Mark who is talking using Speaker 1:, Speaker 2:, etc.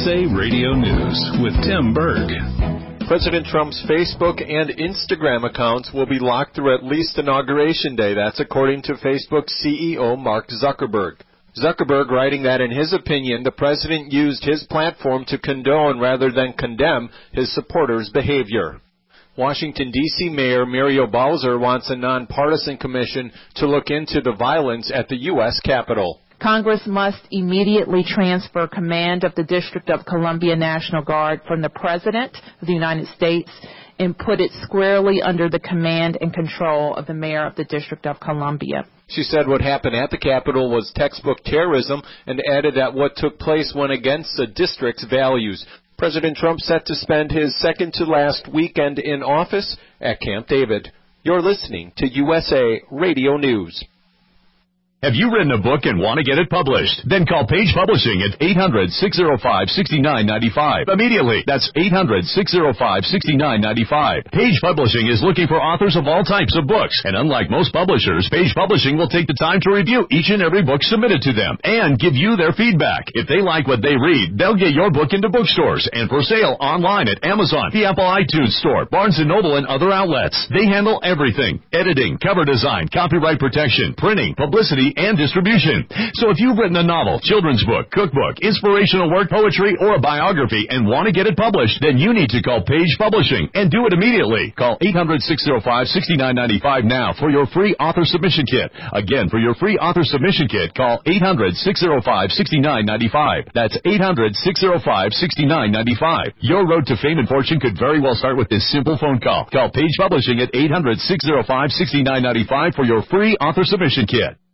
Speaker 1: USA Radio News with Tim Berg.
Speaker 2: President Trump's Facebook and Instagram accounts will be locked through at least Inauguration Day. That's according to Facebook's CEO, Mark Zuckerberg. Zuckerberg writing that, in his opinion, the president used his platform to condone rather than condemn his supporters' behavior. Washington, D.C. Mayor Muriel Bowser wants a nonpartisan commission to look into the violence at the U.S. Capitol.
Speaker 3: Congress must immediately transfer command of the District of Columbia National Guard from the President of the United States and put it squarely under the command and control of the Mayor of the District of Columbia.
Speaker 2: She said what happened at the Capitol was textbook terrorism and added that what took place went against the district's values. President Trump set to spend his second-to-last weekend in office at Camp David. You're listening to USA Radio News.
Speaker 4: Have you written a book and want to get it published? Then call Page Publishing at 800-605-6995. Immediately. That's 800-605-6995. Page Publishing is looking for authors of all types of books. And unlike most publishers, Page Publishing will take the time to review each and every book submitted to them and give you their feedback. If they like what they read, they'll get your book into bookstores and for sale online at Amazon, the Apple iTunes Store, Barnes & Noble, and other outlets. They handle everything: editing, cover design, copyright protection, printing, publicity, and distribution. So if you've written a novel, children's book, cookbook, inspirational work, poetry, or a biography and want to get it published, then you need to call Page Publishing and do it immediately. Call 800-605-6995 now for your free author submission kit. Again, for your free author submission kit, call 800-605-6995. That's 800-605-6995. Your road to fame and fortune could very well start with this simple phone call. Call Page Publishing at 800-605-6995 for your free author submission kit.